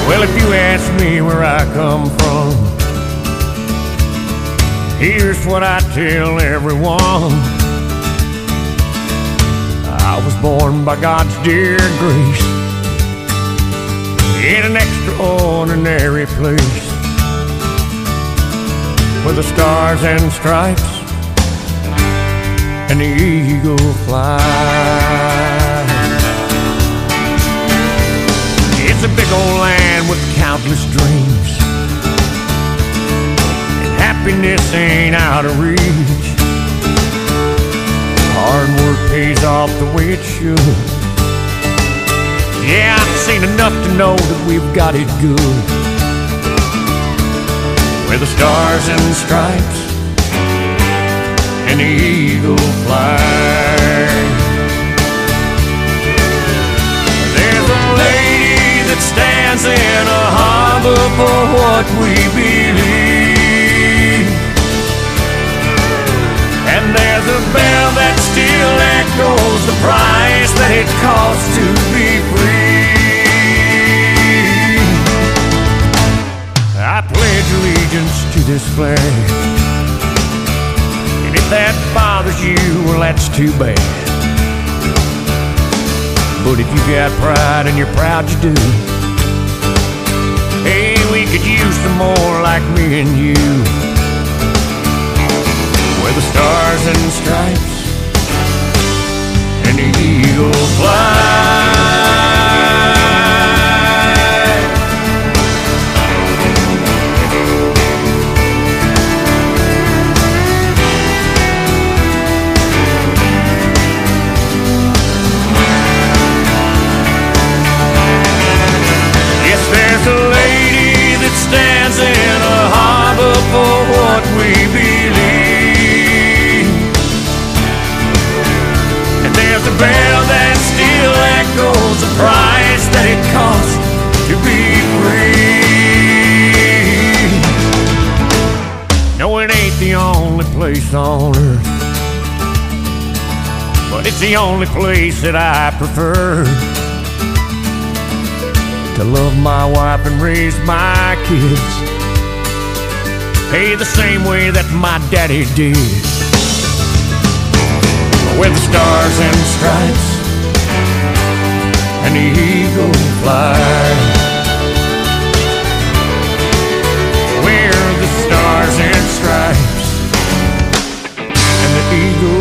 Well, if you ask me where I come from, here's what I tell everyone. I was born by God's dear grace in an extraordinary place where the stars and stripes and the eagle fly. It's a big old land with countless dreams, and happiness ain't out of reach. Hard work pays off the way it should. Yeah, I've seen enough to know that we've got it good, where the stars and stripes and the eagle fly. There's a lady that stands in a harbor for what we believe, and there's a bell that still echoes the price that it costs to be free. I pledge allegiance to this flag, and if that bothers you, well, that's too bad. But if you got pride and you're proud you do, hey, we could use some more like me and you, where the stars and stripes and the eagle fly. Yes, there's a lady that stands in a harbor for what we believe, and there's a bell that still echoes the price that it costs to be free. No, it ain't the only place on earth, but it's the only place that I prefer to love my wife and raise my kids, hey, the same way that my daddy did, where the stars and stripes and the eagle fly, where the stars and stripes and the eagle